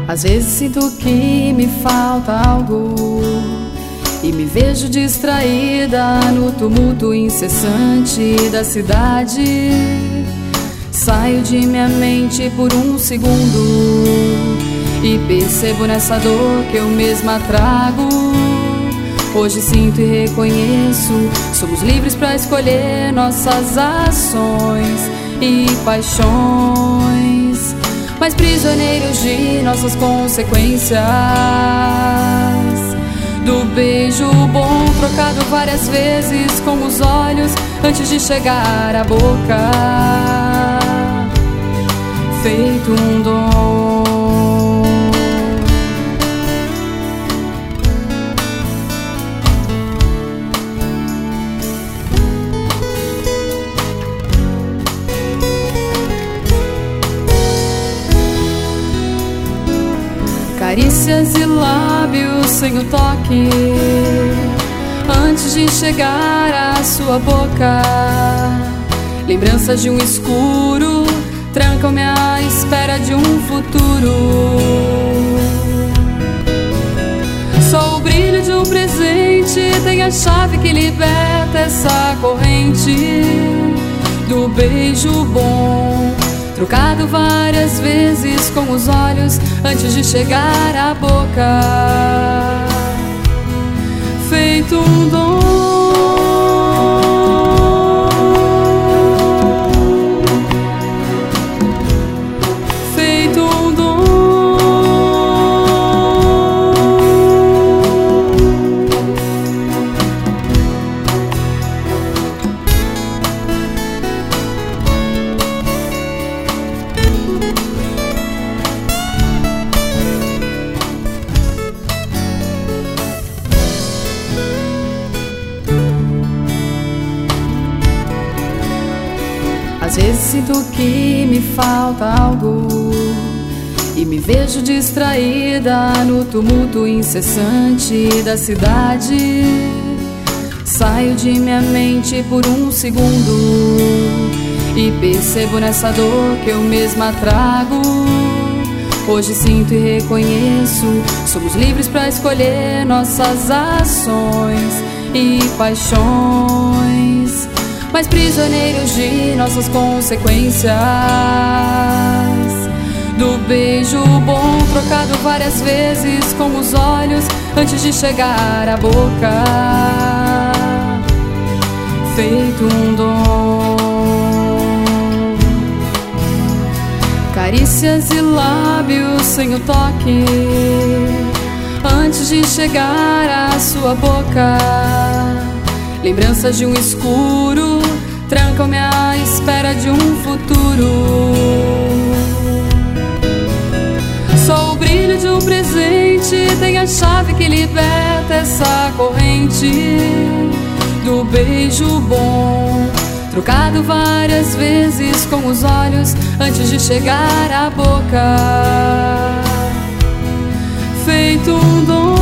Às vezes sinto que me falta algo e me vejo distraída no tumulto incessante da cidade. Saio de minha mente por um segundo e percebo nessa dor que eu mesma trago. Hoje sinto e reconheço, somos livres para escolher nossas ações e paixões, mas prisioneiros de nossas consequências. Do beijo bom trocado várias vezes com os olhos antes de chegar à boca, feito um dom. Carícias e lábios sem o toque antes de chegar à sua boca. Lembranças de um escuro trancam-me à espera de um futuro. Só o brilho de um presente tem a chave que liberta essa corrente do beijo bom, trocado várias vezes com os olhos antes de chegar à boca, feito um dom. Feito um dom. Às vezes sinto que me falta algo e me vejo distraída no tumulto incessante da cidade. Saio de minha mente por um segundo e percebo nessa dor que eu mesma trago. Hoje sinto e reconheço, somos livres para escolher nossas ações e paixões, mas prisioneiros de nossas consequências. Do beijo bom trocado várias vezes com os olhos antes de chegar à boca, feito um dom. Carícias e lábios sem o toque antes de chegar à sua boca. Lembranças de um escuro trancam-me à espera de um futuro. Só o brilho de um presente tem a chave que liberta essa corrente do beijo bom, trocado várias vezes com os olhos antes de chegar à boca, feito um dom.